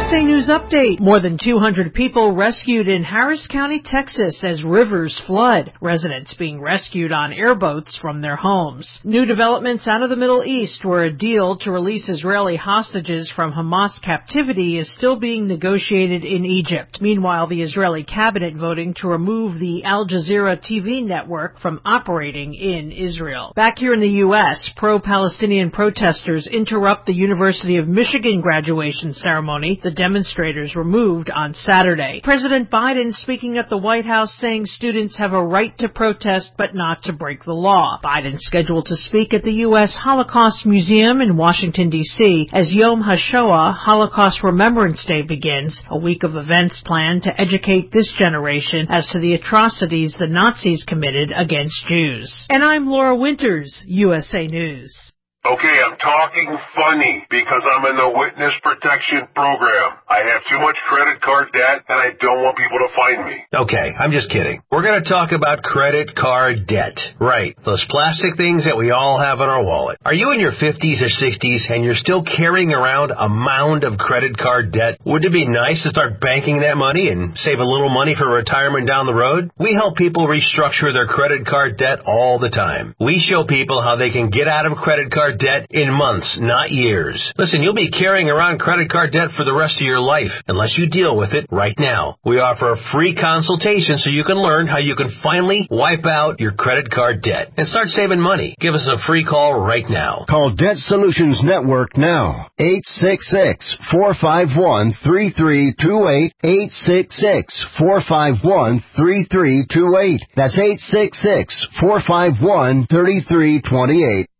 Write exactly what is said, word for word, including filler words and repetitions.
A News Update. More than two hundred people rescued in Harris County, Texas as rivers flood. Residents being rescued on airboats from their homes. New developments out of the Middle East, where a deal to release Israeli hostages from Hamas captivity is still being negotiated in Egypt. Meanwhile, the Israeli cabinet voting to remove the Al Jazeera T V network from operating in Israel. Back here in the U S, pro-Palestinian protesters interrupt the University of Michigan graduation ceremony. The demonstrators were moved on Saturday. President Biden speaking at the White House saying students have a right to protest but not to break the law. Biden scheduled to speak at the U S Holocaust Museum in Washington, D C as Yom HaShoah, Holocaust Remembrance Day, begins, a week of events planned to educate this generation as to the atrocities the Nazis committed against Jews. And I'm Laura Winters, U S A News. Okay, I'm talking funny because I'm in the witness protection program. I have too much credit card debt and I don't want people to find me. Okay, I'm just kidding. We're going to talk about credit card debt. Right, those plastic things that we all have in our wallet. Are you in your fifties or sixties and you're still carrying around a mound of credit card debt? Wouldn't it be nice to start banking that money and save a little money for retirement down the road? We help people restructure their credit card debt all the time. We show people how they can get out of credit card debt in months, not years. Listen, you'll be carrying around credit card debt for the rest of your life unless you deal with it right now. We offer a free consultation so you can learn how you can finally wipe out your credit card debt and start saving money. Give us a free call right now. Call Debt Solutions Network now. eight six six, four five one, three three two eight. eight six six, four five one, three three two eight. That's eight six six, four five one, three three two eight.